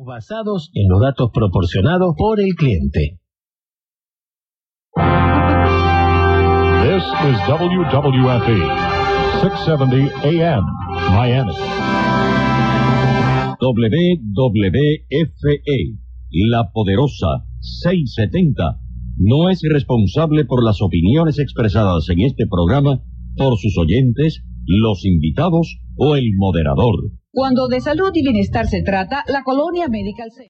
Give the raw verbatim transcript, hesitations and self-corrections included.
basados en los datos proporcionados por el cliente. This is W W F E, six seventy A M, Miami. W W F E, la poderosa seiscientos setenta, no es responsable por las opiniones expresadas en este programa por sus oyentes, los invitados o el moderador. Cuando de salud y bienestar se trata, la Colonia Medical Center.